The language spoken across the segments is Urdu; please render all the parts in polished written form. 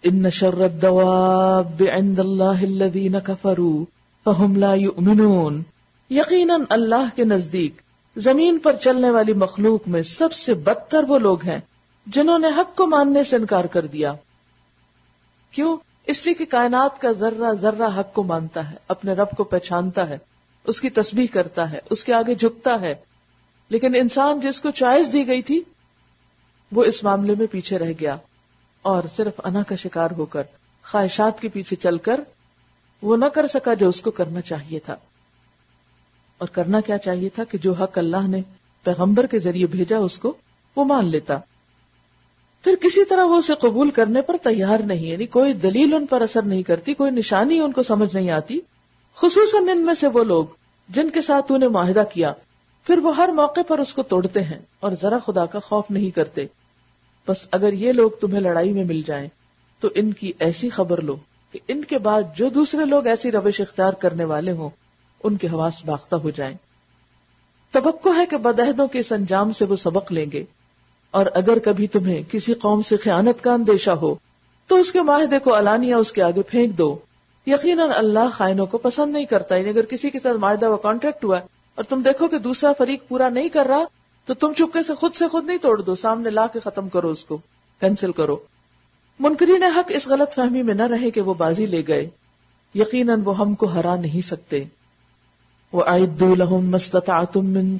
ان شر الدواب عند اللہ الذین کفروا فہم لا یؤمنون. یقیناً اللہ کے نزدیک زمین پر چلنے والی مخلوق میں سب سے بدتر وہ لوگ ہیں جنہوں نے حق کو ماننے سے انکار کر دیا. کیوں؟ اس لیے کہ کائنات کا ذرہ ذرہ حق کو مانتا ہے، اپنے رب کو پہچانتا ہے، اس کی تسبیح کرتا ہے، اس کے آگے جھکتا ہے. لیکن انسان جس کو چوائس دی گئی تھی وہ اس معاملے میں پیچھے رہ گیا اور صرف انا کا شکار ہو کر خواہشات کے پیچھے چل کر وہ نہ کر سکا جو اس کو کرنا چاہیے تھا. اور کرنا کیا چاہیے تھا کہ جو حق اللہ نے پیغمبر کے ذریعے بھیجا اس کو وہ مان لیتا. پھر کسی طرح وہ اسے قبول کرنے پر تیار نہیں، یعنی کوئی دلیل ان پر اثر نہیں کرتی، کوئی نشانی ان کو سمجھ نہیں آتی. خصوصاً ان میں سے وہ لوگ جن کے ساتھ تو نے معاہدہ کیا، پھر وہ ہر موقع پر اس کو توڑتے ہیں اور ذرا خدا کا خوف نہیں کرتے. بس اگر یہ لوگ تمہیں لڑائی میں مل جائیں تو ان کی ایسی خبر لو کہ ان کے بعد جو دوسرے لوگ ایسی روش اختیار کرنے والے ہوں ان کے حواس باختہ ہو جائیں. توقع ہے کہ بدعہدوں کے اس انجام سے وہ سبق لیں گے، اور اگر کبھی تمہیں کسی قوم سے خیانت کا اندیشہ ہو تو اس کے معاہدے کو علانیہ اس کے آگے پھینک دو. یقیناً اللہ خائنوں کو پسند نہیں کرتا. یعنی اگر کسی کے ساتھ معاہدہ و کانٹریکٹ ہوا اور تم دیکھو کہ دوسرا فریق پورا نہیں کر رہا تو تم چپکے سے خود نہیں توڑ دو، سامنے لا کے ختم کرو، اس کو کینسل کرو. منکرین حق اس غلط فہمی میں نہ رہے کہ وہ بازی لے گئے. یقیناً وہ ہم کو ہرا نہیں سکتے. وَأَعِدُّوا لَهُم مَّا اسْتَطَعْتُم مِّن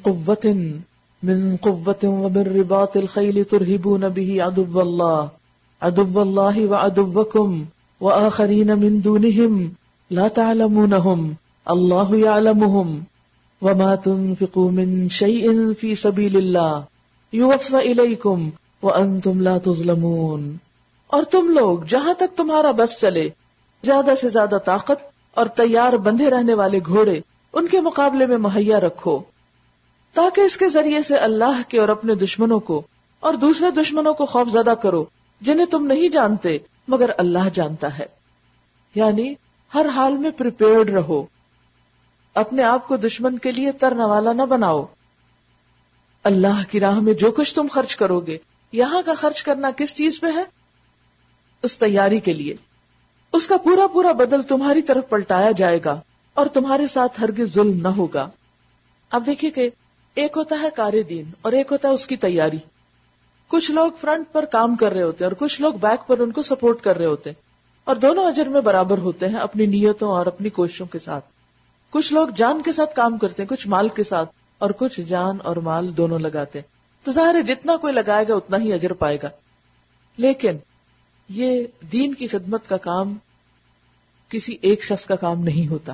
قُوَّةٍ وَمِن رِّبَاطِ الْخَيْلِ تُرْهِبُونَ بِهِ عَدُوَّ اللَّهِ وَعَدُوَّكُمْ وَآخَرِينَ مِن دُونِهِمْ لَا تَعْلَمُونَهُمْ اللَّهُ يَعْلَمُهُمْ وَمَا تُنفِقُوا مِن شَيْءٍ فِي سَبِيلِ اللَّهِ يُوَفَّ إِلَيْكُمْ وَأَنتُمْ لَا تُظْلَمُونَ. اور تم لوگ جہاں تک تمہارا بس چلے زیادہ سے زیادہ طاقت اور تیار بندھے رہنے والے گھوڑے ان کے مقابلے میں مہیا رکھو، تاکہ اس کے ذریعے سے اللہ کے اور اپنے دشمنوں کو اور دوسرے دشمنوں کو خوف زدہ کرو جنہیں تم نہیں جانتے مگر اللہ جانتا ہے. یعنی ہر حال میں پریپیئرڈ رہو، اپنے آپ کو دشمن کے لیے ترنوالا نہ بناؤ. اللہ کی راہ میں جو کچھ تم خرچ کرو گے، یہاں کا خرچ کرنا کس چیز پہ ہے؟ اس تیاری کے لیے. اس کا پورا پورا بدل تمہاری طرف پلٹایا جائے گا اور تمہارے ساتھ ہرگز ظلم نہ ہوگا. اب دیکھیے کہ ایک ہوتا ہے کار دین اور ایک ہوتا ہے اس کی تیاری. کچھ لوگ فرنٹ پر کام کر رہے ہوتے ہیں اور کچھ لوگ بیک پر ان کو سپورٹ کر رہے ہوتے ہیں، اور دونوں اجر میں برابر ہوتے ہیں اپنی نیتوں اور اپنی کوششوں کے ساتھ. کچھ لوگ جان کے ساتھ کام کرتے ہیں، کچھ مال کے ساتھ، اور کچھ جان اور مال دونوں لگاتے ہیں. تو ظاہر ہے جتنا کوئی لگائے گا اتنا ہی اجر پائے گا. لیکن یہ دین کی خدمت کا کام کسی ایک شخص کا کام نہیں ہوتا،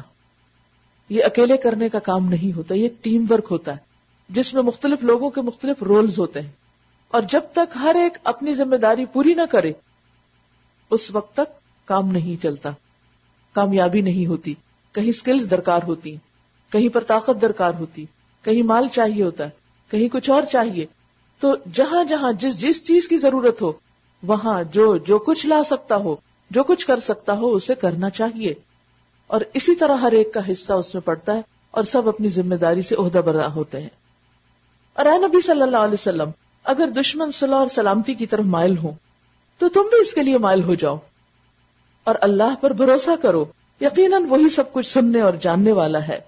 یہ اکیلے کرنے کا کام نہیں ہوتا، یہ ٹیم ورک ہوتا ہے جس میں مختلف لوگوں کے مختلف رولز ہوتے ہیں. اور جب تک ہر ایک اپنی ذمہ داری پوری نہ کرے اس وقت تک کام نہیں چلتا، کامیابی نہیں ہوتی. کہیں سکلز درکار ہوتی، کہیں پر طاقت درکار ہوتی، کہیں مال چاہیے ہوتا ہے، کہیں کچھ اور چاہیے. تو جہاں جہاں جس چیز کی ضرورت ہو وہاں جو کچھ لا سکتا ہو، جو کچھ کر سکتا ہو اسے کرنا چاہیے. اور اسی طرح ہر ایک کا حصہ اس میں پڑتا ہے اور سب اپنی ذمہ داری سے عہدہ بردار ہوتے ہیں. اور اے نبی صلی اللہ علیہ وسلم، اگر دشمن صلح اور سلامتی کی طرف مائل ہو تو تم بھی اس کے لیے مائل ہو جاؤ اور اللہ پر بھروسہ کرو، یقیناً وہی سب کچھ سننے اور جاننے والا ہے.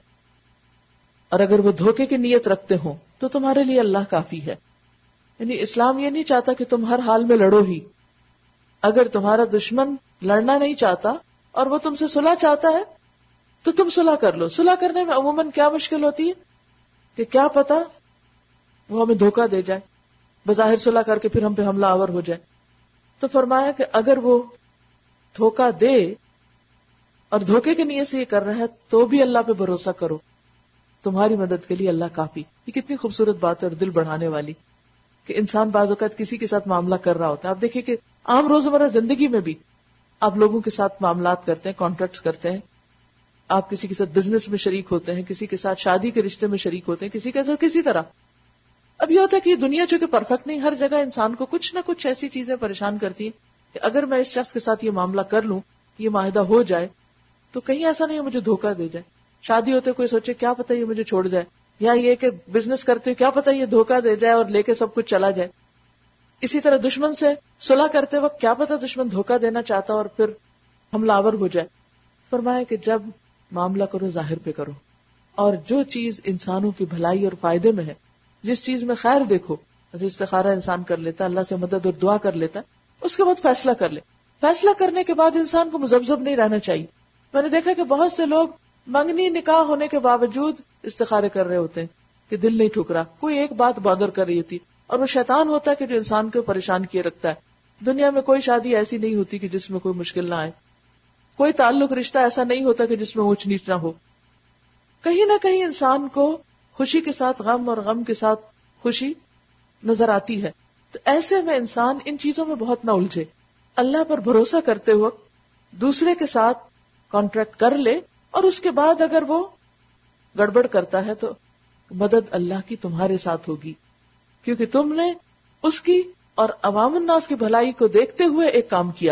اور اگر وہ دھوکے کی نیت رکھتے ہوں تو تمہارے لیے اللہ کافی ہے. یعنی اسلام یہ نہیں چاہتا کہ تم ہر حال میں لڑو ہی. اگر تمہارا دشمن لڑنا نہیں چاہتا اور وہ تم سے صلح چاہتا ہے تو تم صلح کر لو. صلح کرنے میں عموماً کیا مشکل ہوتی ہے کہ کیا پتا وہ ہمیں دھوکہ دے جائے، بظاہر صلح کر کے پھر ہم پہ حملہ آور ہو جائے. تو فرمایا کہ اگر وہ دھوکہ دے اور دھوکے کی نیت سے یہ کر رہا ہے تو بھی اللہ پہ بھروسہ کرو، تمہاری مدد کے لیے اللہ کافی. یہ کتنی خوبصورت بات ہے اور دل بڑھانے والی کہ انسان بعض اوقات کسی کے ساتھ معاملہ کر رہا ہوتا ہے. آپ دیکھیے کہ عام روزمرہ زندگی میں بھی آپ لوگوں کے ساتھ معاملات کرتے ہیں، کانٹریکٹس کرتے ہیں، آپ کسی کے ساتھ بزنس میں شریک ہوتے ہیں، کسی کے ساتھ شادی کے رشتے میں شریک ہوتے ہیں، کسی کے ساتھ کسی طرح. اب یہ ہوتا ہے کہ یہ دنیا چونکہ پرفیکٹ نہیں، ہر جگہ انسان کو کچھ نہ کچھ ایسی چیزیں پریشان کرتی ہیں کہ اگر میں اس شخص کے ساتھ یہ معاملہ کر لوں، یہ معاہدہ ہو جائے تو کہیں ایسا نہیں مجھے دھوکہ دے جائے. شادی ہوتے کوئی سوچے کیا پتہ یہ مجھے چھوڑ جائے، یا یہ کہ بزنس کرتے کیا پتہ یہ دھوکہ دے جائے اور لے کے سب کچھ چلا جائے. اسی طرح دشمن سے صلح کرتے وقت کیا پتہ دشمن دھوکہ دینا چاہتا اور پھر حملہ آور ہو جائے. فرمایا کہ جب معاملہ کرو ظاہر پہ کرو، اور جو چیز انسانوں کی بھلائی اور فائدے میں ہے، جس چیز میں خیر دیکھو، استخارہ انسان کر لیتا، اللہ سے مدد اور دعا کر لیتا، اس کے بعد فیصلہ کر لے. فیصلہ کرنے کے بعد انسان کو مذبذب نہیں رہنا چاہیے. میں نے دیکھا کہ بہت سے لوگ منگنی نکاح ہونے کے باوجود استخارے کر رہے ہوتے ہیں کہ دل نہیں ٹھکرا، کوئی ایک بات بادر کر رہی ہوتی، اور وہ شیطان ہوتا ہے کہ جو انسان کو پریشان کیے رکھتا ہے. دنیا میں کوئی شادی ایسی نہیں ہوتی کہ جس میں کوئی مشکل نہ آئے، کوئی تعلق رشتہ ایسا نہیں ہوتا کہ جس میں اونچ نیچ نہ ہو. کہیں نہ کہیں انسان کو خوشی کے ساتھ غم اور غم کے ساتھ خوشی نظر آتی ہے. تو ایسے میں انسان ان چیزوں میں بہت نہ الجھے. اللہ پر بھروسہ کرتے وقت دوسرے کے ساتھ کانٹریکٹ کر لے، اور اس کے بعد اگر وہ گڑبڑ کرتا ہے تو مدد اللہ کی تمہارے ساتھ ہوگی، کیونکہ تم نے اس کی اور عوام الناس کی بھلائی کو دیکھتے ہوئے ایک کام کیا.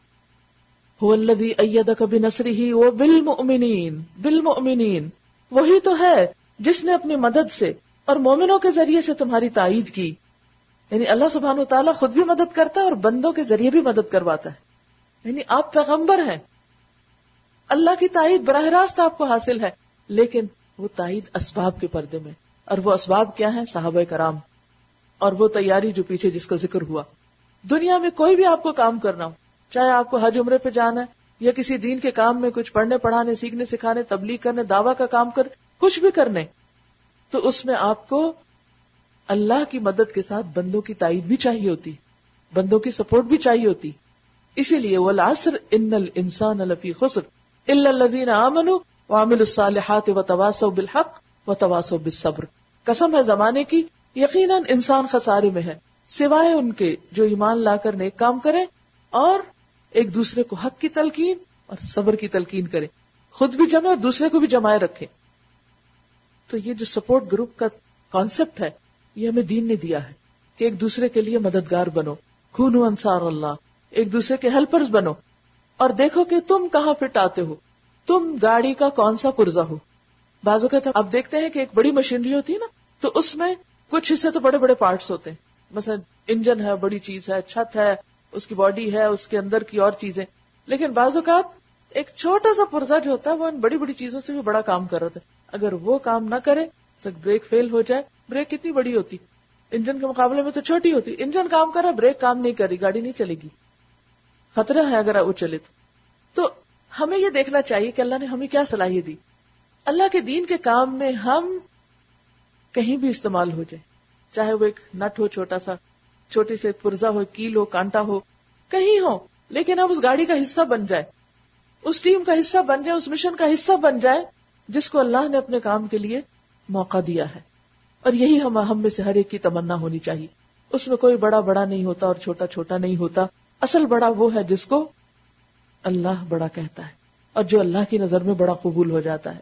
هو الذی ایدک بنصرہ وبالمؤمنین، بالمؤمنین، وہی تو ہے جس نے اپنی مدد سے اور مومنوں کے ذریعے سے تمہاری تائید کی. یعنی اللہ سبحانہ و تعالیٰ خود بھی مدد کرتا ہے اور بندوں کے ذریعے بھی مدد کرواتا ہے. یعنی آپ پیغمبر ہیں، اللہ کی تائید براہ راست آپ کو حاصل ہے، لیکن وہ تائید اسباب کے پردے میں. اور وہ اسباب کیا ہیں؟ صحابہ کرام اور وہ تیاری جو پیچھے جس کا ذکر ہوا. دنیا میں کوئی بھی آپ کو کام کرنا ہو، چاہے آپ کو حج عمرے پہ جانا ہے یا کسی دین کے کام میں کچھ پڑھنے پڑھانے سیکھنے سکھانے تبلیغ کرنے دعویٰ کا کام کر کچھ بھی کرنے، تو اس میں آپ کو اللہ کی مدد کے ساتھ بندوں کی تائید بھی چاہیے ہوتی، بندوں کی سپورٹ بھی چاہیے ہوتی. اسی لیے والعصر ان الانسان لفی خسر الا الذین آمنوا وعملوا الصالحات وتواصوا بالحق وتواصوا بالصبر. قسم ہے زمانے کی، یقیناً انسان خسارے میں ہے سوائے ان کے جو ایمان لا کر نیک کام کرے اور ایک دوسرے کو حق کی تلقین اور صبر کی تلقین کرے، خود بھی جمے اور دوسرے کو بھی جمائے رکھے. تو یہ جو سپورٹ گروپ کا کانسیپٹ ہے یہ ہمیں دین نے دیا ہے کہ ایک دوسرے کے لیے مددگار بنو، کونوا انصار اللہ، ایک دوسرے کے ہیلپرز بنو. اور دیکھو کہ تم کہاں فٹ آتے ہو، تم گاڑی کا کون سا پرزہ ہو. بعض اوقات اب دیکھتے ہیں کہ ایک بڑی مشینری ہوتی ہے نا، تو اس میں کچھ حصے تو بڑے بڑے پارٹس ہوتے ہیں، مثلا انجن ہے، بڑی چیز ہے، چھت ہے، اس کی باڈی ہے، اس کے اندر کی اور چیزیں. لیکن بعض اوقات ایک چھوٹا سا پرزہ جو ہوتا ہے وہ ان بڑی بڑی چیزوں سے بھی بڑا کام کر رہا ہے. اگر وہ کام نہ کرے، بریک فیل ہو جائے، بریک کتنی بڑی ہوتی، انجن کے مقابلے میں تو چھوٹی ہوتی، انجن کام کر رہا، بریک کام نہیں کر رہی، گاڑی نہیں چلے گی، خطرہ ہے اگر وہ چلے تو ہمیں یہ دیکھنا چاہیے کہ اللہ نے ہمیں کیا صلاحیت دی. اللہ کے دین کے کام میں ہم کہیں بھی استعمال ہو جائے، چاہے وہ ایک نٹ ہو چھوٹا سا، چھوٹی سے پرزہ ہو، کیل ہو، کانٹا ہو، کہیں ہو، لیکن ہم اس گاڑی کا حصہ بن جائے، اس ٹیم کا حصہ بن جائے، اس مشن کا حصہ بن جائے جس کو اللہ نے اپنے کام کے لیے موقع دیا ہے. اور یہی ہم میں سے ہر ایک کی تمنا ہونی چاہیے. اس میں کوئی بڑا بڑا نہیں ہوتا اور چھوٹا چھوٹا نہیں ہوتا. اصل بڑا وہ ہے جس کو اللہ بڑا کہتا ہے اور جو اللہ کی نظر میں بڑا قبول ہو جاتا ہے.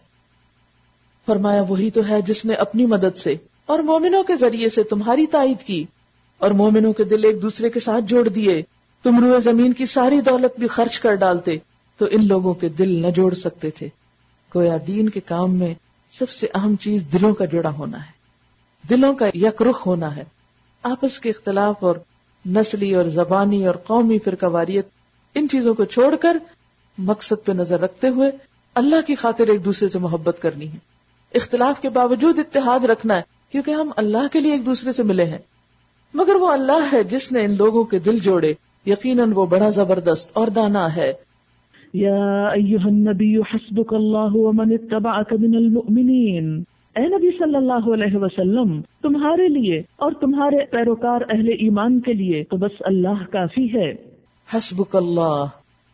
فرمایا وہی تو ہے جس نے اپنی مدد سے اور مومنوں کے ذریعے سے تمہاری تائید کی اور مومنوں کے دل ایک دوسرے کے ساتھ جوڑ دیے. تم روئے زمین کی ساری دولت بھی خرچ کر ڈالتے تو ان لوگوں کے دل نہ جوڑ سکتے تھے. گویا دین کے کام میں سب سے اہم چیز دلوں کا جڑا ہونا ہے، دلوں کا یک رخ ہونا ہے. آپس کے اختلاف اور نسلی اور زبانی اور قومی فرقہ واریت، ان چیزوں کو چھوڑ کر مقصد پہ نظر رکھتے ہوئے اللہ کی خاطر ایک دوسرے سے محبت کرنی ہے. اختلاف کے باوجود اتحاد رکھنا ہے، کیونکہ ہم اللہ کے لیے ایک دوسرے سے ملے ہیں. مگر وہ اللہ ہے جس نے ان لوگوں کے دل جوڑے، یقیناً وہ بڑا زبردست اور دانا ہے. یا ایھا النبی حسبک اللہ ومن اتبعک من المؤمنین، اے نبی صلی اللہ علیہ وسلم تمہارے لیے اور تمہارے پیروکار اہل ایمان کے لیے تو بس اللہ کافی ہے. حسبک اللہ،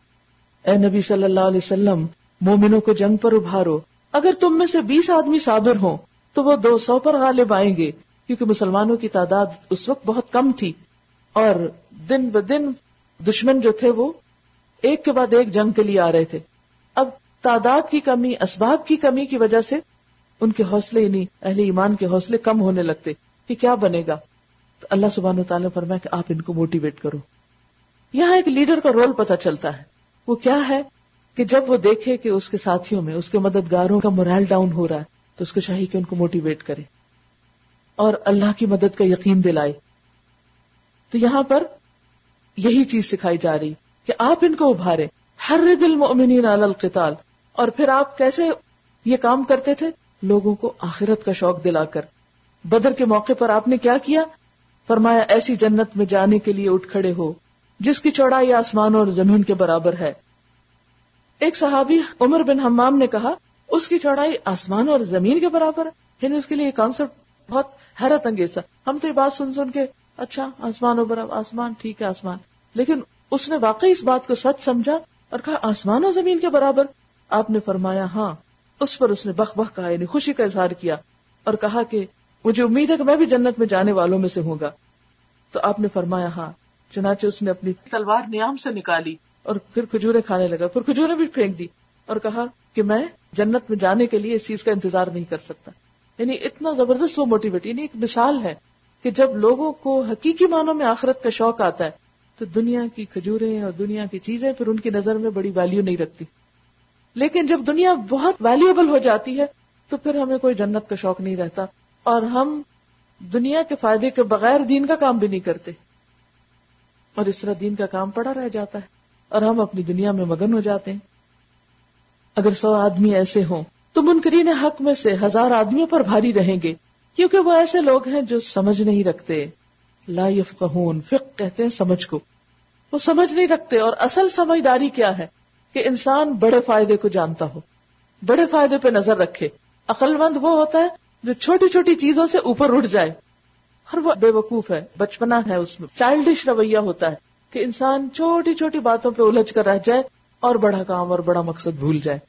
اے نبی صلی اللہ علیہ وسلم مومنوں کو جنگ پر ابھارو. اگر تم میں سے 20 آدمی صابر ہوں تو وہ 200 پر غالب آئیں گے، کیونکہ مسلمانوں کی تعداد اس وقت بہت کم تھی اور دن بدن دشمن جو تھے وہ ایک کے بعد ایک جنگ کے لیے آ رہے تھے. اب تعداد کی کمی، اسباب کی کمی کی وجہ سے ان کے حوصلے، یعنی اہل ایمان کے حوصلے کم ہونے لگتے کہ کیا بنے گا. تو اللہ سبحانہ وتعالی نے فرمایا کہ آپ ان کو موٹیویٹ کرو. یہاں ایک لیڈر کا رول پتہ چلتا ہے. وہ کیا ہے کہ جب وہ دیکھے کہ اس کے ساتھیوں میں، اس کے مددگاروں کا مورال ڈاؤن ہو رہا ہے تو اس کو چاہیے کہ ان کو موٹیویٹ کرے اور اللہ کی مدد کا یقین دلائے. تو یہاں پر یہی چیز سکھائی جا رہی کہ آپ ان کو ابھارے، حرد المؤمنین علی القتال. اور پھر آپ کیسے یہ کام کرتے تھے؟ لوگوں کو آخرت کا شوق دلا کر. بدر کے موقع پر آپ نے کیا کیا؟ فرمایا ایسی جنت میں جانے کے لیے اٹھ کھڑے ہو جس کی چوڑائی آسمانوں اور زمین کے برابر ہے. ایک صحابی عمر بن حمام نے کہا اس کی چوڑائی آسمان اور زمین کے برابر ہے. یعنی اس کے لیے یہ کانسیپٹ بہت حیرت انگیز تھا. ہم تو یہ بات سن کے اچھا آسمان و برابر، آسمان ٹھیک ہے آسمان، لیکن اس نے واقعی اس بات کو سچ سمجھا اور کہا آسمان و زمین کے برابر. آپ نے فرمایا ہاں. اس پر اس نے بخ بخ کہا، یعنی خوشی کا اظہار کیا اور کہا کہ مجھے امید ہے کہ میں بھی جنت میں جانے والوں میں سے ہوں گا. تو آپ نے فرمایا ہاں. چنانچہ اس نے اپنی تلوار نیام سے نکالی اور پھر کھجوریں کھانے لگا، پھر کھجوریں بھی پھینک دی اور کہا کہ میں جنت میں جانے کے لیے اس چیز کا انتظار نہیں کر سکتا. یعنی اتنا زبردست وہ موٹیویٹ، یعنی ایک مثال ہے کہ جب لوگوں کو حقیقی معنوں میں آخرت کا شوق آتا ہے تو دنیا کی کھجوریں اور دنیا کی چیزیں پھر ان کی نظر میں بڑی ویلیو نہیں رکھتی. لیکن جب دنیا بہت ویلیوبل ہو جاتی ہے تو پھر ہمیں کوئی جنت کا شوق نہیں رہتا اور ہم دنیا کے فائدے کے بغیر دین کا کام بھی نہیں کرتے، اور اس طرح دین کا کام پڑا رہ جاتا ہے اور ہم اپنی دنیا میں مگن ہو جاتے ہیں. اگر 100 آدمی ایسے ہوں تو منکرین حق میں سے 1000 آدمیوں پر بھاری رہیں گے، کیونکہ وہ ایسے لوگ ہیں جو سمجھ نہیں رکھتے. لا یفقہون، فقہ کہتے ہیں سمجھ کو، وہ سمجھ نہیں رکھتے. اور اصل سمجھداری کیا ہے کہ انسان بڑے فائدے کو جانتا ہو، بڑے فائدے پہ نظر رکھے. عقل مند وہ ہوتا ہے جو چھوٹی چھوٹی چیزوں سے اوپر اٹھ جائے، اور وہ بے وقوف ہے، بچپنا ہے، اس میں چائلڈش رویہ ہوتا ہے کہ انسان چھوٹی چھوٹی باتوں پہ الجھ کر رہ جائے اور بڑا کام اور بڑا مقصد بھول جائے.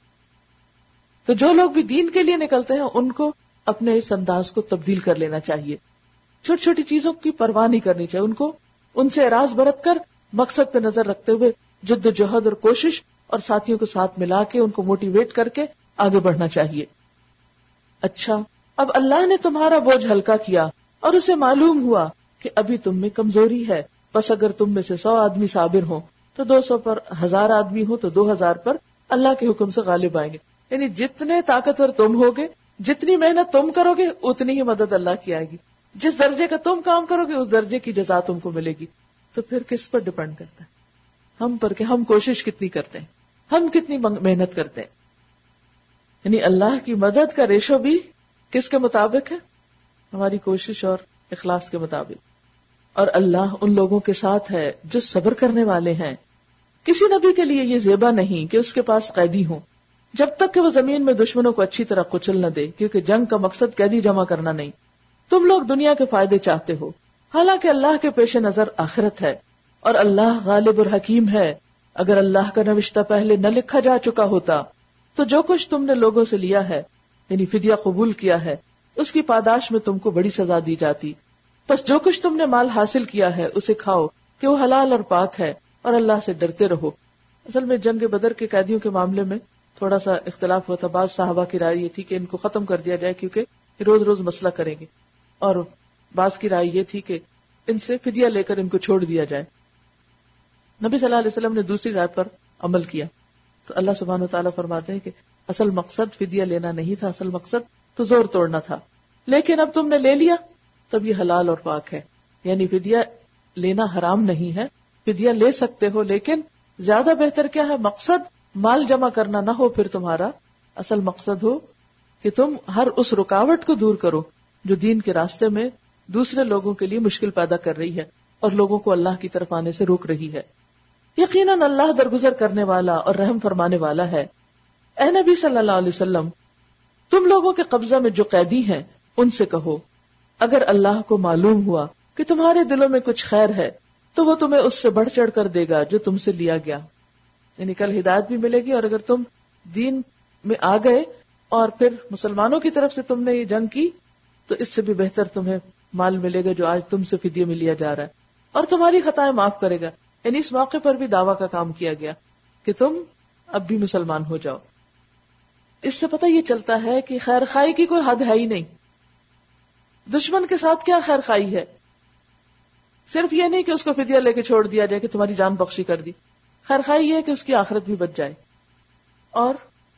تو جو لوگ بھی دین کے لیے نکلتے ہیں ان کو اپنے اس انداز کو تبدیل کر لینا چاہیے. چھوٹی چھوٹی چیزوں کی پرواہ نہیں کرنی چاہیے، ان کو ان سے اعراض برت کر مقصد پہ نظر رکھتے ہوئے جد و جہد اور کوشش اور ساتھیوں کو ساتھ ملا کے ان کو موٹیویٹ کر کے آگے بڑھنا چاہیے. اچھا، اب اللہ نے تمہارا بوجھ ہلکا کیا اور اسے معلوم ہوا کہ ابھی تم میں کمزوری ہے، بس اگر تم میں سے 100 آدمی صابر ہوں تو 200 پر، 1000 آدمی ہوں تو 2000 پر اللہ کے حکم سے غالب آئیں گے. یعنی جتنے طاقتور تم ہوگے، جتنی محنت تم کرو گے، اتنی ہی مدد اللہ کی آئے گی. جس درجے کا تم کام کرو گے اس درجے کی جزا تم کو ملے گی. تو پھر کس پر ڈیپینڈ کرتا ہے؟ ہم پر، کہ ہم کوشش کتنی کرتے ہیں، ہم کتنی محنت کرتے ہیں. یعنی اللہ کی مدد کا ریشو بھی کس کے مطابق ہے؟ ہماری کوشش اور اخلاص کے مطابق. اور اللہ ان لوگوں کے ساتھ ہے جو صبر کرنے والے ہیں. کسی نبی کے لیے یہ زیبا نہیں کہ اس کے پاس قیدی ہوں جب تک کہ وہ زمین میں دشمنوں کو اچھی طرح کچل نہ دے، کیونکہ جنگ کا مقصد قیدی جمع کرنا نہیں. تم لوگ دنیا کے فائدے چاہتے ہو، حالانکہ اللہ کے پیش نظر آخرت ہے، اور اللہ غالب اور حکیم ہے. اگر اللہ کا نوشتہ پہلے نہ لکھا جا چکا ہوتا تو جو کچھ تم نے لوگوں سے لیا ہے، یعنی فدیہ قبول کیا ہے، اس کی پاداش میں تم کو بڑی سزا دی جاتی. بس جو کچھ تم نے مال حاصل کیا ہے اسے کھاؤ کہ وہ حلال اور پاک ہے، اور اللہ سے ڈرتے رہو. اصل میں جنگ بدر کے قیدیوں کے معاملے میں تھوڑا سا اختلاف ہوتا. بعض صحابہ کی رائے یہ تھی کہ ان کو ختم کر دیا جائے کیونکہ روز روز مسئلہ کریں گے، اور بعض کی رائے یہ تھی کہ ان سے فدیہ لے کر ان کو چھوڑ دیا جائے. نبی صلی اللہ علیہ وسلم نے دوسری رائے پر عمل کیا. تو اللہ سبحانہ وتعالیٰ فرماتے ہیں کہ اصل مقصد فدیہ لینا نہیں تھا، اصل مقصد تو زور توڑنا تھا. لیکن اب تم نے لے لیا تب یہ حلال اور پاک ہے. یعنی فدیہ لینا حرام نہیں ہے، فدیہ لے سکتے ہو، لیکن زیادہ بہتر کیا ہے؟ مقصد مال جمع کرنا نہ ہو، پھر تمہارا اصل مقصد ہو کہ تم ہر اس رکاوٹ کو دور کرو جو دین کے راستے میں دوسرے لوگوں کے لیے مشکل پیدا کر رہی ہے اور لوگوں کو اللہ کی طرف آنے سے روک رہی ہے. یقیناً اللہ درگزر کرنے والا اور رحم فرمانے والا ہے. اے نبی صلی اللہ علیہ وسلم، تم لوگوں کے قبضہ میں جو قیدی ہیں ان سے کہو اگر اللہ کو معلوم ہوا کہ تمہارے دلوں میں کچھ خیر ہے تو وہ تمہیں اس سے بڑھ چڑھ کر دے گا جو تم سے لیا گیا. یعنی کل ہدایت بھی ملے گی، اور اگر تم دین میں آ گئے اور پھر مسلمانوں کی طرف سے تم نے یہ جنگ کی تو اس سے بھی بہتر تمہیں مال ملے گا جو آج تم سے فدیے میں لیا جا رہا ہے، اور تمہاری خطائیں معاف کرے گا. یعنی اس موقع پر بھی دعویٰ کا کام کیا گیا کہ تم اب بھی مسلمان ہو جاؤ. اس سے پتہ یہ چلتا ہے کہ خیر خائی کی کوئی حد ہے ہی نہیں. دشمن کے ساتھ کیا خیر خائی ہے؟ صرف یہ نہیں کہ اس کو فدیہ لے کے چھوڑ دیا جائے کہ تمہاری جان بخشی کر دی. خیر خائی یہ ہے کہ اس کی آخرت بھی بچ جائے اور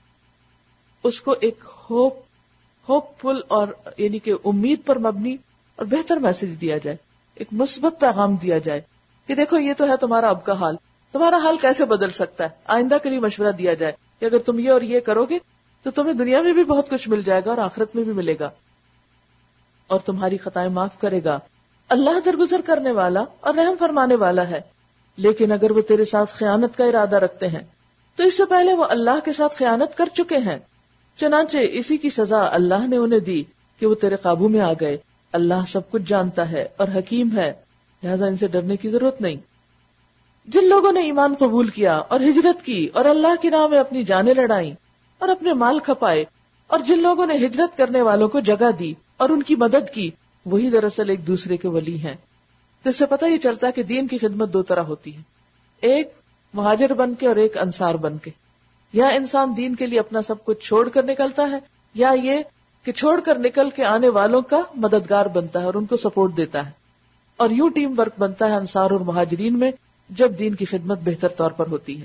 اس کو ایک ہوپ فل اور یعنی کہ امید پر مبنی اور بہتر میسج دیا جائے ایک مثبت پیغام دیا جائے کہ دیکھو یہ تو ہے تمہارا اب کا حال، تمہارا حال کیسے بدل سکتا ہے، آئندہ کے لیے مشورہ دیا جائے کہ اگر تم یہ اور یہ کرو گے تو تمہیں دنیا میں بھی بہت کچھ مل جائے گا اور آخرت میں بھی ملے گا، اور تمہاری خطائیں معاف کرے گا۔ اللہ درگزر کرنے والا اور رحم فرمانے والا ہے، لیکن اگر وہ تیرے ساتھ خیانت کا ارادہ رکھتے ہیں تو اس سے پہلے وہ اللہ کے ساتھ خیانت کر چکے ہیں، چنانچہ اسی کی سزا اللہ نے انہیں دی کہ وہ تیرے قابو میں آ گئے۔ اللہ سب کچھ جانتا ہے اور حکیم ہے، لہذا ان سے ڈرنے کی ضرورت نہیں۔ جن لوگوں نے ایمان قبول کیا اور ہجرت کی اور اللہ کی راہ میں اپنی جانیں لڑائیں اور اپنے مال کھپائے، اور جن لوگوں نے ہجرت کرنے والوں کو جگہ دی اور ان کی مدد کی، وہی دراصل ایک دوسرے کے ولی ہیں۔ تو اس سے پتہ یہ چلتا ہے کہ دین کی خدمت دو طرح ہوتی ہے، ایک مہاجر بن کے اور ایک انصار بن کے۔ یا انسان دین کے لیے اپنا سب کچھ چھوڑ کر نکلتا ہے، یا یہ کہ چھوڑ کر نکل کے آنے والوں کا مددگار بنتا ہے اور ان کو سپورٹ دیتا ہے، اور یوں ٹیم ورک بنتا ہے انصار اور مہاجرین میں جب دین کی خدمت بہتر طور پر ہوتی ہے۔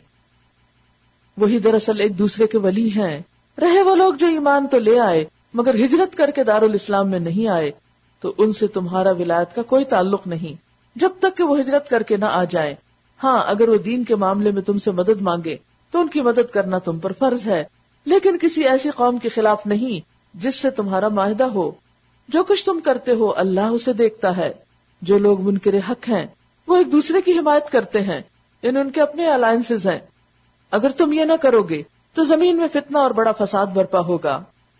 وہی دراصل ایک دوسرے کے ولی ہیں۔ رہے وہ لوگ جو ایمان تو لے آئے مگر ہجرت کر کے دارالاسلام میں نہیں آئے، تو ان سے تمہارا ولایت کا کوئی تعلق نہیں جب تک کہ وہ ہجرت کر کے نہ آ جائیں۔ ہاں، اگر وہ دین کے معاملے میں تم سے مدد مانگے تو ان کی مدد کرنا تم پر فرض ہے، لیکن کسی ایسی قوم کے خلاف نہیں جس سے تمہارا معاہدہ ہو۔ جو کچھ تم کرتے ہو اللہ اسے دیکھتا ہے۔ جو لوگ منکر حق ہیں وہ ایک دوسرے کی حمایت کرتے ہیں، ان کے اپنے الائنسز ہیں۔ اگر تم یہ نہ کرو گے تو زمین میں فتنہ اور بڑا فساد برپا ہوگا۔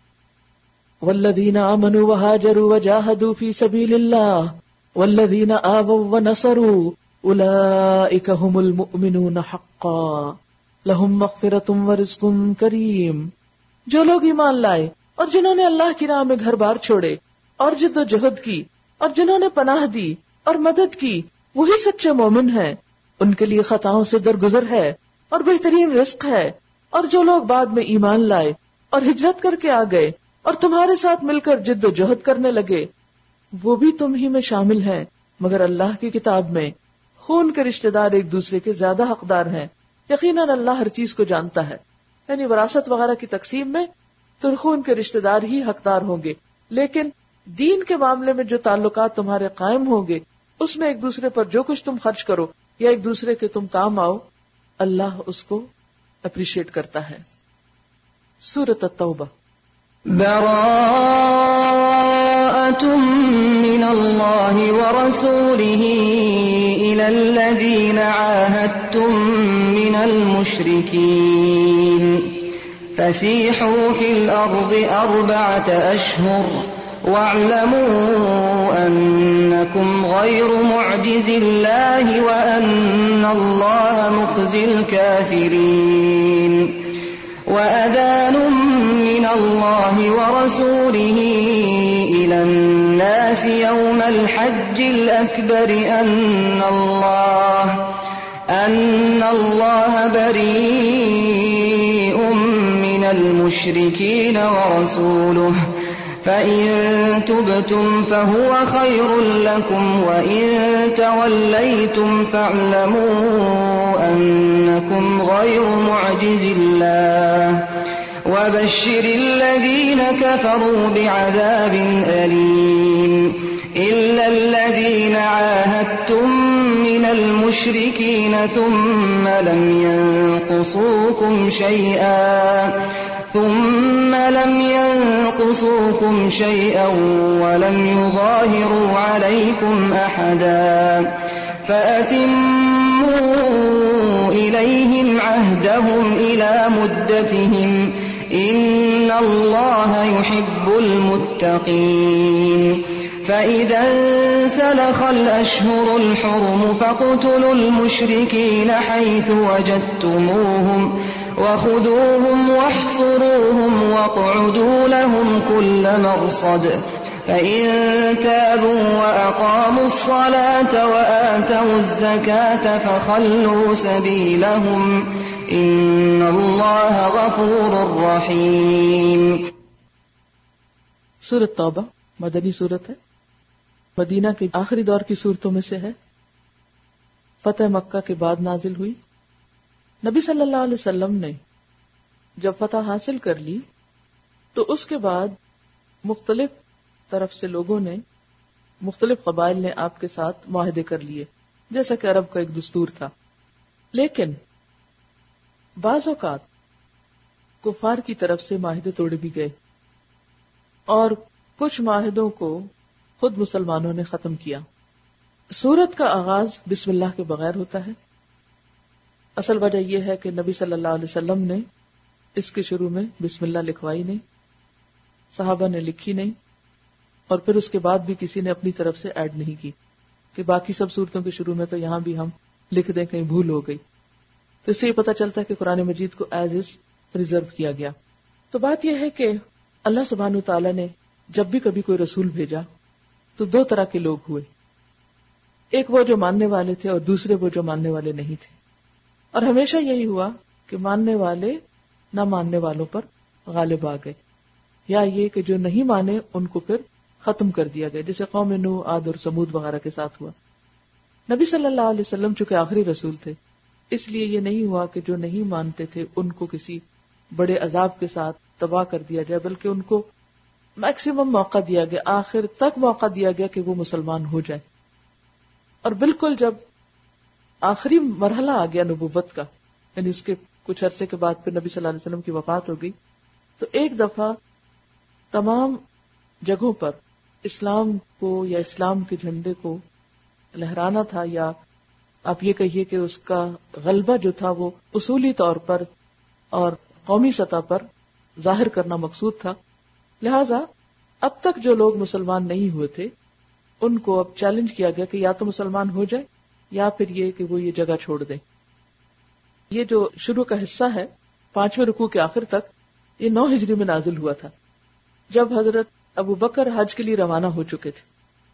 والذین آمنوا وہاجروا وجاہدوا فی سبیل اللہ والذین آووا ونصروا اولئک هم المؤمنون حقا لہم مغفرۃ ورزق کریم۔ جو لوگ ایمان لائے اور جنہوں نے اللہ کی راہ میں گھر بار چھوڑے اور جد و جہد کی اور جنہوں نے پناہ دی اور مدد کی، وہی سچے مومن ہیں، ان کے لیے خطاؤں سے درگزر ہے اور بہترین رزق ہے۔ اور جو لوگ بعد میں ایمان لائے اور ہجرت کر کے آ گئے اور تمہارے ساتھ مل کر جد و جہد کرنے لگے، وہ بھی تم ہی میں شامل ہیں، مگر اللہ کی کتاب میں خون کے رشتہ دار ایک دوسرے کے زیادہ حقدار ہیں۔ یقیناً اللہ ہر چیز کو جانتا ہے، یعنی وراثت وغیرہ کی تقسیم میں تو خون کے رشتہ دار ہی حقدار ہوں گے، لیکن دین کے معاملے میں جو تعلقات تمہارے قائم ہوں گے اس میں ایک دوسرے پر جو کچھ تم خرچ کرو یا ایک دوسرے کے تم کام آؤ، اللہ اس کو اپریشیٹ کرتا ہے۔ سورۃ التوبہ۔ براءۃ من اللہ ورسولہ الی الذین عاہدتم من المشرکین فسیحوا فی الارض 4 اشہر واعلموا انکم غیر معجز اللہ وان اللہ مخزی الکافرین وأذان من الله ورسوله إلى الناس يوم الحج الأكبر أن الله بريء من المشركين ورسوله فإن تبتم فهو خير لكم وإن توليتم فاعلموا أنكم غير معجز الله وبشر الذين كفروا بعذاب أليم إلا الذين عاهدتم من المشركين ثم لم ينقصوكم شيئا ولم يظاهروا عليكم أحدا فأتموا إليهم عهدهم إلى مدتهم إن الله يحب المتقين فإذا انسلخ الأشهر الحرم فاقتلوا المشركين حيث وجدتموهم وخذوهم واحصروهم واقعدوا لهم كل مرصد فإن تابوا وأقاموا الصلاة وآتوا الزكاة فخلوا سبيلهم إن الله غفور رحيم۔ سورۃ توبہ مدنی سورت ہے، مدینہ کے آخری دور کی سورتوں میں سے ہے، فتح مکہ کے بعد نازل ہوئی۔ نبی صلی اللہ علیہ وسلم نے جب فتح حاصل کر لی تو اس کے بعد مختلف طرف سے لوگوں نے مختلف قبائل نے آپ کے ساتھ معاہدے کر لیے، جیسا کہ عرب کا ایک دستور تھا. لیکن بعض اوقات کفار کی طرف سے معاہدے توڑے بھی گئے اور کچھ معاہدوں کو خود مسلمانوں نے ختم کیا. سورت کا آغاز بسم اللہ کے بغیر ہوتا ہے. اصل وجہ یہ ہے کہ نبی صلی اللہ علیہ وسلم نے اس کے شروع میں بسم اللہ لکھوائی نہیں، صحابہ نے لکھی نہیں، اور پھر اس کے بعد بھی کسی نے اپنی طرف سے ایڈ نہیں کی کہ باقی سب صورتوں کے شروع میں تو یہاں بھی ہم لکھ دیں، کہیں بھول ہو گئی. تو اس سے یہ پتہ چلتا ہے کہ قرآن مجید کو ایز از ریزرو کیا گیا. تو بات یہ ہے کہ اللہ سبحانہ تعالیٰ نے جب بھی کبھی کوئی رسول بھیجا تو دو طرح کے لوگ ہوئے، ایک وہ جو ماننے والے تھے اور دوسرے وہ جو ماننے والے نہیں تھے. اور ہمیشہ یہی ہوا کہ ماننے والے نہ ماننے والوں پر غالب آ گئے، یا یہ کہ جو نہیں مانے ان کو پھر ختم کر دیا گیا، جیسے قوم نوح، عاد اور سمود وغیرہ کے ساتھ ہوا. نبی صلی اللہ علیہ وسلم چونکہ آخری رسول تھے، اس لیے یہ نہیں ہوا کہ جو نہیں مانتے تھے ان کو کسی بڑے عذاب کے ساتھ تباہ کر دیا جائے، بلکہ ان کو میکسیمم موقع دیا گیا، آخر تک موقع دیا گیا کہ وہ مسلمان ہو جائے. اور بالکل جب آخری مرحلہ آ گیا نبوت کا، یعنی اس کے کچھ عرصے کے بعد پھر نبی صلی اللہ علیہ وسلم کی وفات ہو گئی، تو ایک دفعہ تمام جگہوں پر اسلام کو یا اسلام کے جھنڈے کو لہرانا تھا، یا آپ یہ کہیے کہ اس کا غلبہ جو تھا وہ اصولی طور پر اور قومی سطح پر ظاہر کرنا مقصود تھا. لہذا اب تک جو لوگ مسلمان نہیں ہوئے تھے ان کو اب چیلنج کیا گیا کہ یا تو مسلمان ہو جائے یا پھر یہ کہ وہ یہ جگہ چھوڑ دیں. یہ جو شروع کا حصہ ہے 5ویں رکوع کے آخر تک، یہ 9 ہجری میں نازل ہوا تھا، جب حضرت ابو بکر حج کے لیے روانہ ہو چکے تھے.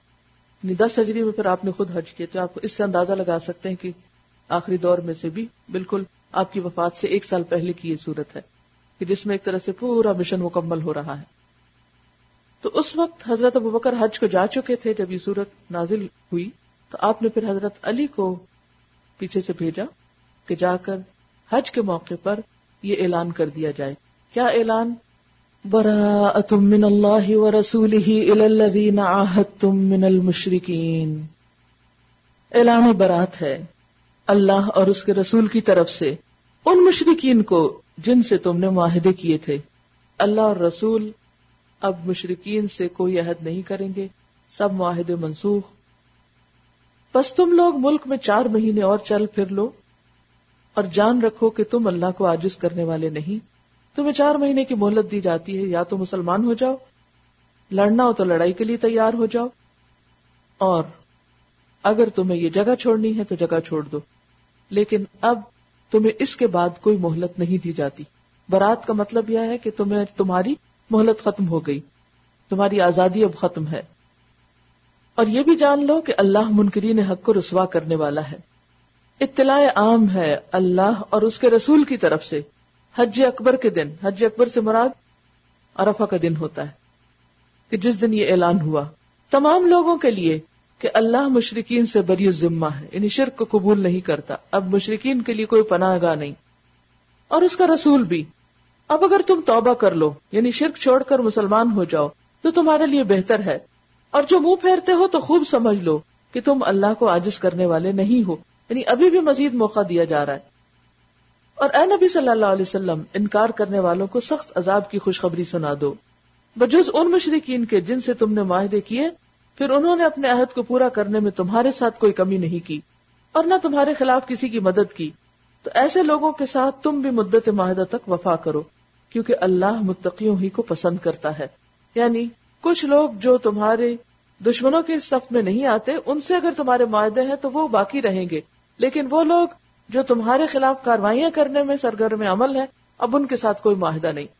10 ہجری میں پھر آپ نے خود حج کیا. تو آپ اس سے اندازہ لگا سکتے ہیں کہ آخری دور میں سے بھی بالکل آپ کی وفات سے 1 سال پہلے کی یہ صورت ہے کہ جس میں ایک طرح سے پورا مشن مکمل ہو رہا ہے. تو اس وقت حضرت ابو بکر حج کو جا چکے تھے. جب یہ صورت نازل ہوئی تو آپ نے پھر حضرت علی کو پیچھے سے بھیجا کہ جا کر حج کے موقع پر یہ اعلان کر دیا جائے. کیا اعلان؟ براءۃ من اللہ ورسولہ الی الذین عاہدتم من المشرکین. اعلان برات ہے اللہ اور اس کے رسول کی طرف سے ان مشرکین کو جن سے تم نے معاہدے کیے تھے. اللہ اور رسول اب مشرکین سے کوئی عہد نہیں کریں گے، سب معاہدے منسوخ. بس تم لوگ ملک میں 4 مہینے اور چل پھر لو اور جان رکھو کہ تم اللہ کو عاجز کرنے والے نہیں. تمہیں 4 مہینے کی مہلت دی جاتی ہے، یا تو مسلمان ہو جاؤ، لڑنا ہو تو لڑائی کے لیے تیار ہو جاؤ، اور اگر تمہیں یہ جگہ چھوڑنی ہے تو جگہ چھوڑ دو. لیکن اب تمہیں اس کے بعد کوئی مہلت نہیں دی جاتی. برات کا مطلب یہ ہے کہ تمہاری مہلت ختم ہو گئی، تمہاری آزادی اب ختم ہے. اور یہ بھی جان لو کہ اللہ منکرین حق کو رسوا کرنے والا ہے. اطلاع عام ہے اللہ اور اس کے رسول کی طرف سے حج اکبر کے دن، حج اکبر سے مراد عرفہ کا دن ہوتا ہے کہ جس دن یہ اعلان ہوا تمام لوگوں کے لیے کہ اللہ مشرکین سے بری الذمہ ہے، یعنی شرک کو قبول نہیں کرتا. اب مشرکین کے لیے کوئی پناہ گاہ نہیں، اور اس کا رسول بھی. اب اگر تم توبہ کر لو، یعنی شرک چھوڑ کر مسلمان ہو جاؤ، تو تمہارے لیے بہتر ہے. اور جو منہ پھیرتے ہو تو خوب سمجھ لو کہ تم اللہ کو عاجز کرنے والے نہیں ہو، یعنی ابھی بھی مزید موقع دیا جا رہا ہے. اور اے نبی صلی اللہ علیہ وسلم، انکار کرنے والوں کو سخت عذاب کی خوشخبری سنا دو، بجز ان مشرکین کے جن سے تم نے معاہدے کیے، پھر انہوں نے اپنے عہد کو پورا کرنے میں تمہارے ساتھ کوئی کمی نہیں کی اور نہ تمہارے خلاف کسی کی مدد کی. تو ایسے لوگوں کے ساتھ تم بھی مدت معاہدہ تک وفا کرو، کیونکہ اللہ متقیوں ہی کو پسند کرتا ہے. یعنی کچھ لوگ جو تمہارے دشمنوں کے صف میں نہیں آتے، ان سے اگر تمہارے معاہدے ہیں تو وہ باقی رہیں گے، لیکن وہ لوگ جو تمہارے خلاف کاروائیاں کرنے میں سرگرم عمل ہیں، اب ان کے ساتھ کوئی معاہدہ نہیں.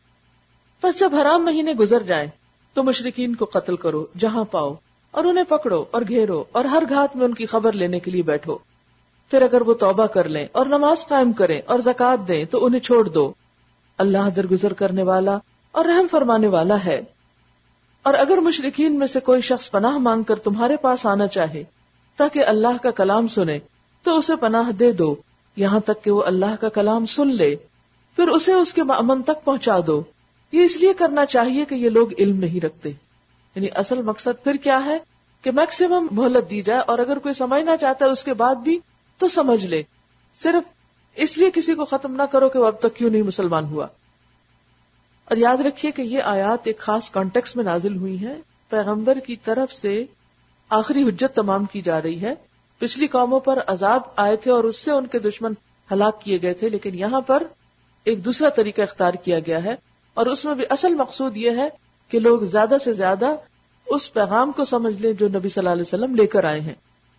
بس جب حرام مہینے گزر جائیں تو مشرکین کو قتل کرو جہاں پاؤ، اور انہیں پکڑو اور گھیرو اور ہر گھات میں ان کی خبر لینے کے لیے بیٹھو. پھر اگر وہ توبہ کر لیں اور نماز قائم کریں اور زکوٰۃ دیں تو انہیں چھوڑ دو. اللہ درگزر کرنے والا اور رحم فرمانے والا ہے. اور اگر مشرکین میں سے کوئی شخص پناہ مانگ کر تمہارے پاس آنا چاہے تاکہ اللہ کا کلام سنے تو اسے پناہ دے دو یہاں تک کہ وہ اللہ کا کلام سن لے، پھر اسے اس کے مأمن تک پہنچا دو. یہ اس لیے کرنا چاہیے کہ یہ لوگ علم نہیں رکھتے. یعنی اصل مقصد پھر کیا ہے کہ میکسیمم مہلت دی جائے، اور اگر کوئی سمجھنا چاہتا ہے اس کے بعد بھی تو سمجھ لے، صرف اس لیے کسی کو ختم نہ کرو کہ وہ اب تک کیوں نہیں مسلمان ہوا۔ اور یاد رکھیے کہ یہ آیات ایک خاص کانٹیکس میں نازل ہوئی ہیں، پیغمبر کی طرف سے آخری حجت تمام کی جا رہی ہے۔ پچھلی قوموں پر عذاب آئے تھے اور اس سے ان کے دشمن ہلاک کیے گئے تھے، لیکن یہاں پر ایک دوسرا طریقہ اختیار کیا گیا ہے، اور اس میں بھی اصل مقصود یہ ہے کہ لوگ زیادہ سے زیادہ اس پیغام کو سمجھ لیں جو نبی صلی اللہ علیہ وسلم لے کر آئے ہیں۔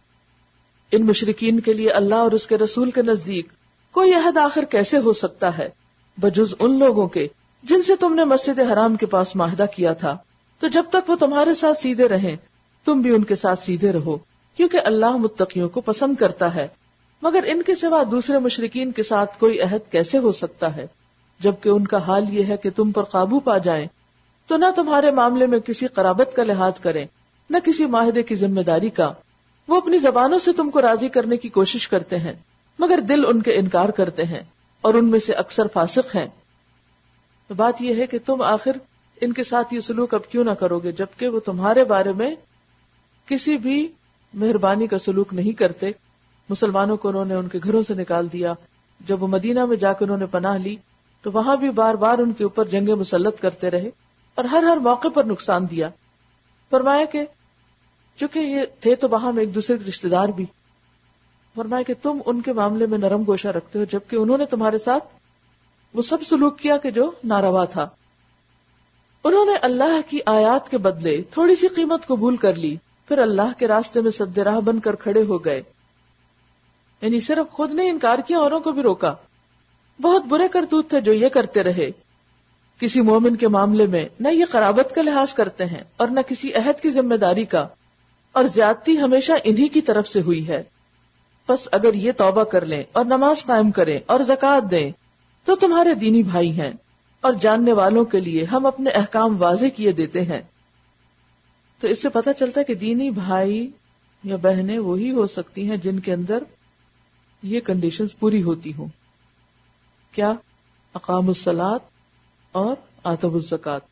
ان مشرکین کے لیے اللہ اور اس کے رسول کے نزدیک کوئی عہد آخر کیسے ہو سکتا ہے بجز ان لوگوں کے جن سے تم نے مسجد حرام کے پاس معاہدہ کیا تھا، تو جب تک وہ تمہارے ساتھ سیدھے رہیں تم بھی ان کے ساتھ سیدھے رہو، کیونکہ اللہ متقیوں کو پسند کرتا ہے۔ مگر ان کے سوا دوسرے مشرکین کے ساتھ کوئی عہد کیسے ہو سکتا ہے، جبکہ ان کا حال یہ ہے کہ تم پر قابو پا جائیں تو نہ تمہارے معاملے میں کسی قرابت کا لحاظ کریں، نہ کسی معاہدے کی ذمہ داری کا۔ وہ اپنی زبانوں سے تم کو راضی کرنے کی کوشش کرتے ہیں، مگر دل ان کے انکار کرتے ہیں، اور ان میں سے اکثر فاسق ہیں۔ تو بات یہ ہے کہ تم آخر ان کے ساتھ یہ سلوک اب کیوں نہ کرو گے، جبکہ وہ تمہارے بارے میں کسی بھی مہربانی کا سلوک نہیں کرتے۔ مسلمانوں کو انہوں نے ان کے گھروں سے نکال دیا، جب وہ مدینہ میں جا کے انہوں نے پناہ لی تو وہاں بھی بار بار ان کے اوپر جنگیں مسلط کرتے رہے اور ہر موقع پر نقصان دیا۔ فرمایا کہ چونکہ یہ تھے تو وہاں میں ایک دوسرے کے رشتے دار بھی، فرمایا کہ تم ان کے معاملے میں نرم گوشہ رکھتے ہو، جبکہ انہوں نے تمہارے ساتھ وہ سب سلوک کیا کہ جو ناروا تھا۔ انہوں نے اللہ کی آیات کے بدلے تھوڑی سی قیمت قبول کر لی، پھر اللہ کے راستے میں سد راہ بن کر کھڑے ہو گئے، یعنی صرف خود نے انکار کیا، اوروں کو بھی روکا۔ بہت برے کرتوت تھے جو یہ کرتے رہے۔ کسی مومن کے معاملے میں نہ یہ قرابت کا لحاظ کرتے ہیں اور نہ کسی عہد کی ذمہ داری کا، اور زیادتی ہمیشہ انہی کی طرف سے ہوئی ہے۔ بس اگر یہ توبہ کر لیں اور نماز قائم کریں اور زکوٰۃ دیں تو تمہارے دینی بھائی ہیں، اور جاننے والوں کے لیے ہم اپنے احکام واضح کیے دیتے ہیں۔ تو اس سے پتہ چلتا ہے کہ دینی بھائی یا بہنیں وہی ہو سکتی ہیں جن کے اندر یہ کنڈیشنز پوری ہوتی ہوں۔ کیا؟ اقام الصلاۃ اور آتوا الزکوٰۃ،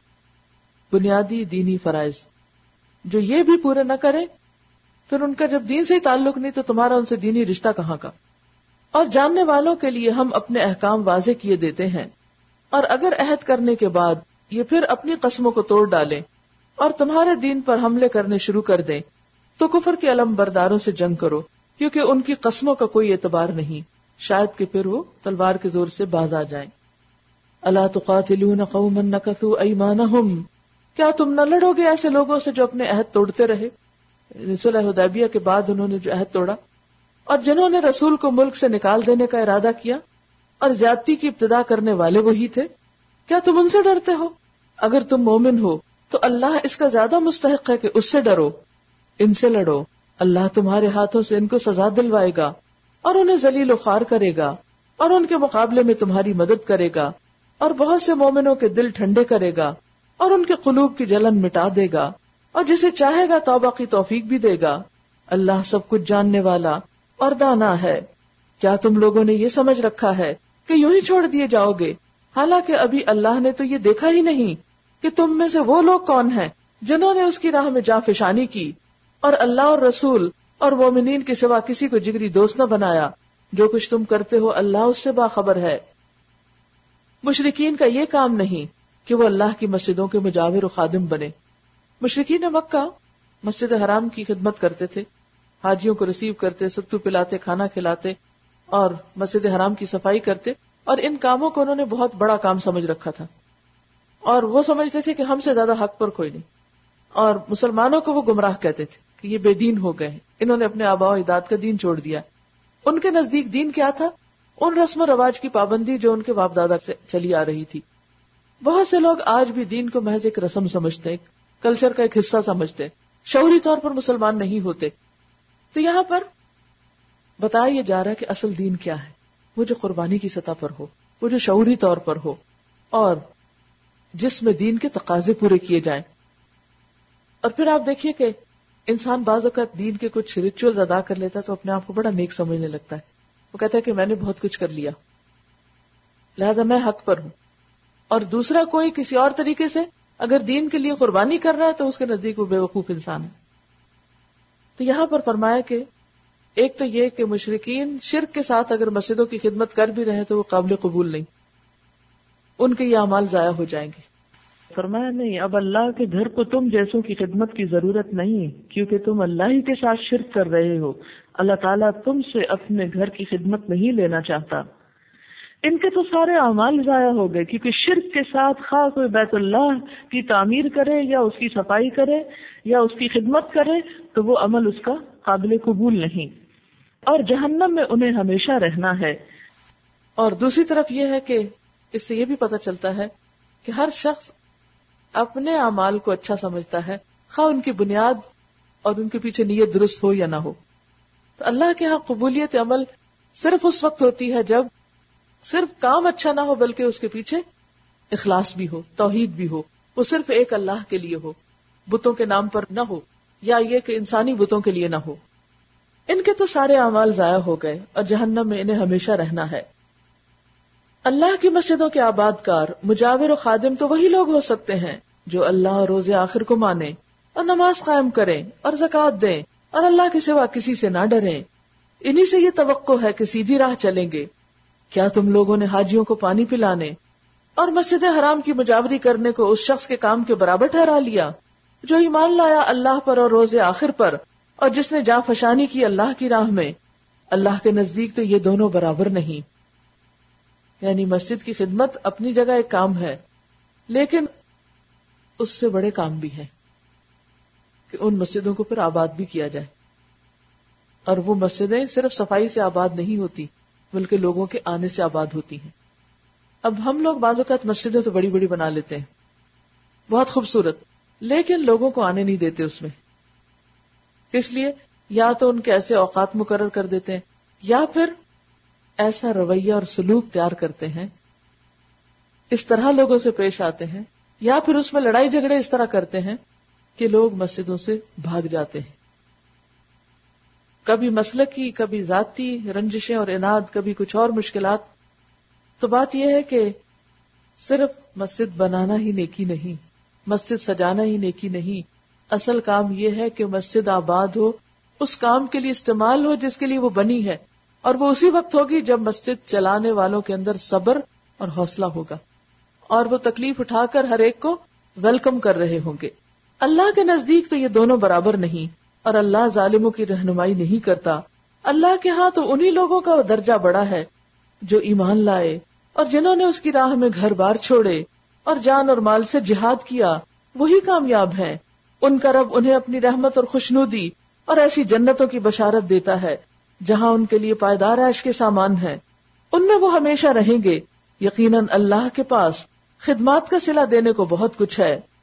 بنیادی دینی فرائض۔ جو یہ بھی پورے نہ کریں پھر ان کا جب دین سے ہی تعلق نہیں تو تمہارا ان سے دینی رشتہ کہاں کا۔ اور جاننے والوں کے لیے ہم اپنے احکام واضح کیے دیتے ہیں، اور اگر عہد کرنے کے بعد یہ پھر اپنی قسموں کو توڑ ڈالیں اور تمہارے دین پر حملے کرنے شروع کر دیں تو کفر کے علم برداروں سے جنگ کرو، کیونکہ ان کی قسموں کا کوئی اعتبار نہیں، شاید کہ پھر وہ تلوار کے زور سے باز آ جائیں۔ الا تقاتلون قوما نکثوا ایمانہم، کیا تم نہ لڑو گے ایسے لوگوں سے جو اپنے عہد توڑتے رہے، صلح حدیبیہ کے بعد انہوں نے جو عہد توڑا، اور جنہوں نے رسول کو ملک سے نکال دینے کا ارادہ کیا، اور زیادتی کی ابتدا کرنے والے وہی تھے۔ کیا تم ان سے ڈرتے ہو؟ اگر تم مومن ہو تو اللہ اس کا زیادہ مستحق ہے کہ اس سے ڈرو، ان سے لڑو، اللہ تمہارے ہاتھوں سے ان کو سزا دلوائے گا اور انہیں ذلیل و خوار کرے گا، اور ان کے مقابلے میں تمہاری مدد کرے گا، اور بہت سے مومنوں کے دل ٹھنڈے کرے گا، اور ان کے قلوب کی جلن مٹا دے گا، اور جسے چاہے گا توبہ کی توفیق بھی دے گا۔ اللہ سب کچھ جاننے والا اور دانا ہے۔ کیا تم لوگوں نے یہ سمجھ رکھا ہے کہ یوں ہی چھوڑ دیے جاؤ گے، حالانکہ ابھی اللہ نے تو یہ دیکھا ہی نہیں کہ تم میں سے وہ لوگ کون ہیں جنہوں نے اس کی راہ میں جانفشانی کی، اور اللہ اور رسول اور مومنین کے سوا کسی کو جگری دوست نہ بنایا۔ جو کچھ تم کرتے ہو اللہ اس سے باخبر ہے۔ مشرکین کا یہ کام نہیں کہ وہ اللہ کی مسجدوں کے مجاور و خادم بنے۔ مشرکین مکہ مسجد حرام کی خدمت کرتے تھے، حاجیوں کو ریسیو کرتے، ستو پلاتے، کھانا کھلاتے، اور مسجد حرام کی صفائی کرتے، اور ان کاموں کو انہوں نے بہت بڑا کام سمجھ رکھا تھا، اور وہ سمجھتے تھے کہ ہم سے زیادہ حق پر کوئی نہیں، اور مسلمانوں کو وہ گمراہ کہتے تھے کہ یہ بے دین ہو گئے ہیں، انہوں نے اپنے آباء و اجداد کا دین چھوڑ دیا۔ ان کے نزدیک دین کیا تھا؟ ان رسم و رواج کی پابندی جو ان کے باپ دادا سے چلی آ رہی تھی۔ بہت سے لوگ آج بھی دین کو محض ایک رسم سمجھتے ہیں، کلچر کا ایک حصہ سمجھتے ہیں، شعوری طور پر مسلمان نہیں ہوتے۔ تو یہاں پر بتایا یہ جا رہا ہے کہ اصل دین کیا ہے، وہ جو قربانی کی سطح پر ہو، وہ جو شعوری طور پر ہو، اور جس میں دین کے تقاضے پورے کیے جائیں۔ اور پھر آپ دیکھیے کہ انسان بعض اوقات دین کے کچھ ریچولز ادا کر لیتا ہے تو اپنے آپ کو بڑا نیک سمجھنے لگتا ہے، وہ کہتا ہے کہ میں نے بہت کچھ کر لیا لہذا میں حق پر ہوں، اور دوسرا کوئی کسی اور طریقے سے اگر دین کے لیے قربانی کر رہا ہے تو اس کے نزدیک وہ بے وقوف انسان ہے۔ تو یہاں پر فرمایا کہ ایک تو یہ کہ مشرکین شرک کے ساتھ اگر مسجدوں کی خدمت کر بھی رہے تو وہ قابل قبول نہیں، ان کے یہ اعمال ضائع ہو جائیں گے. فرمایا نہیں، اب اللہ کے گھر کو تم جیسوں کی خدمت کی ضرورت نہیں، کیونکہ تم اللہ ہی کے ساتھ شرک کر رہے ہو. اللہ تعالیٰ تم سے اپنے گھر کی خدمت نہیں لینا چاہتا. ان کے تو سارے اعمال ضائع ہو گئے، کیونکہ شرک کے ساتھ خواہ کوئی بیت اللہ کی تعمیر کرے یا اس کی صفائی کرے یا اس کی خدمت کرے تو وہ عمل اس کا قابل قبول نہیں، اور جہنم میں انہیں ہمیشہ رہنا ہے. اور دوسری طرف یہ ہے کہ اس سے یہ بھی پتہ چلتا ہے کہ ہر شخص اپنے اعمال کو اچھا سمجھتا ہے، خواہ ان کی بنیاد اور ان کے پیچھے نیت درست ہو یا نہ ہو. تو اللہ کے ہاں قبولیت عمل صرف اس وقت ہوتی ہے جب صرف کام اچھا نہ ہو بلکہ اس کے پیچھے اخلاص بھی ہو، توحید بھی ہو، وہ صرف ایک اللہ کے لیے ہو، بتوں کے نام پر نہ ہو، یا یہ کہ انسانی بتوں کے لیے نہ ہو. ان کے تو سارے اعمال ضائع ہو گئے اور جہنم میں انہیں ہمیشہ رہنا ہے. اللہ کی مسجدوں کے آباد کار، مجاور و خادم تو وہی لوگ ہو سکتے ہیں جو اللہ اور روز آخر کو مانیں اور نماز قائم کریں اور زکوٰۃ دیں اور اللہ کے سوا کسی سے نہ ڈریں. انہی سے یہ توقع ہے کہ سیدھی راہ چلیں گے. کیا تم لوگوں نے حاجیوں کو پانی پلانے اور مسجد حرام کی مجاوری کرنے کو اس شخص کے کام کے برابر ٹھہرا لیا جو ایمان لایا اللہ پر اور روز آخر پر، اور جس نے جاں فشانی کی اللہ کی راہ میں؟ اللہ کے نزدیک تو یہ دونوں برابر نہیں. یعنی مسجد کی خدمت اپنی جگہ ایک کام ہے، لیکن اس سے بڑے کام بھی ہیں کہ ان مسجدوں کو پھر آباد بھی کیا جائے. اور وہ مسجدیں صرف صفائی سے آباد نہیں ہوتی بلکہ لوگوں کے آنے سے آباد ہوتی ہیں. اب ہم لوگ بعض اوقات مسجدیں تو بڑی بڑی بنا لیتے ہیں، بہت خوبصورت، لیکن لوگوں کو آنے نہیں دیتے اس میں. اس لیے یا تو ان کے ایسے اوقات مقرر کر دیتے ہیں یا پھر ایسا رویہ اور سلوک تیار کرتے ہیں، اس طرح لوگوں سے پیش آتے ہیں، یا پھر اس میں لڑائی جھگڑے اس طرح کرتے ہیں کہ لوگ مسجدوں سے بھاگ جاتے ہیں. کبھی مسلکی، کبھی ذاتی رنجشیں اور اناد، کبھی کچھ اور مشکلات. تو بات یہ ہے کہ صرف مسجد بنانا ہی نیکی نہیں، مسجد سجانا ہی نیکی نہیں. اصل کام یہ ہے کہ مسجد آباد ہو، اس کام کے لیے استعمال ہو جس کے لیے وہ بنی ہے، اور وہ اسی وقت ہوگی جب مسجد چلانے والوں کے اندر صبر اور حوصلہ ہوگا اور وہ تکلیف اٹھا کر ہر ایک کو ویلکم کر رہے ہوں گے. اللہ کے نزدیک تو یہ دونوں برابر نہیں، اور اللہ ظالموں کی رہنمائی نہیں کرتا. اللہ کے ہاں تو انہی لوگوں کا درجہ بڑا ہے جو ایمان لائے اور جنہوں نے اس کی راہ میں گھر بار چھوڑے اور جان اور مال سے جہاد کیا، وہی کامیاب ہیں. ان کا رب انہیں اپنی رحمت اور خوشنودی اور ایسی جنتوں کی بشارت دیتا ہے جہاں ان کے لیے پائیدار عیش کے سامان ہیں. ان میں وہ ہمیشہ رہیں گے. یقیناً اللہ کے پاس خدمات کا صلہ دینے کو بہت کچھ ہے.